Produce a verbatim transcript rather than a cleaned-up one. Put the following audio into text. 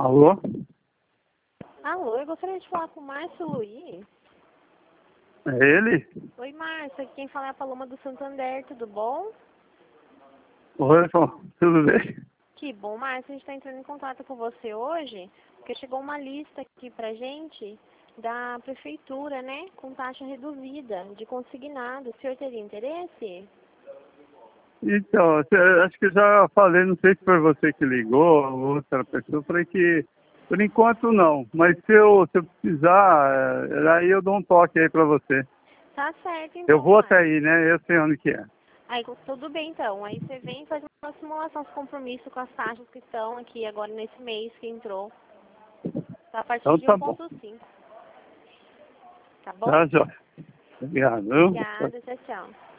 Alô? Alô, eu gostaria de falar com o Márcio Luiz. É ele? Oi, Márcio, aqui quem fala é a Paloma do Santander, tudo bom? Oi, Pô, tudo bem? Que bom, Márcio, a gente está entrando em contato com você hoje, porque chegou uma lista aqui pra gente da prefeitura, né, com taxa reduzida de consignado. O senhor teria interesse? Então, eu acho que eu já falei, não sei se foi você que ligou ou outra pessoa, eu falei que por enquanto não, mas se eu, se eu precisar, eh, aí eu dou um toque aí pra você. Tá certo, então, Eu vou até Márcio. aí, né? Eu sei onde que é. Aí, tudo bem, então. Aí você vem e faz uma simulação de compromisso com as taxas que estão aqui agora nesse mês que entrou. Tá a partir Então de tá bom. um ponto cinco. Tá bom? Tá, jóia. Obrigado. Viu? Obrigada, tchau, tchau.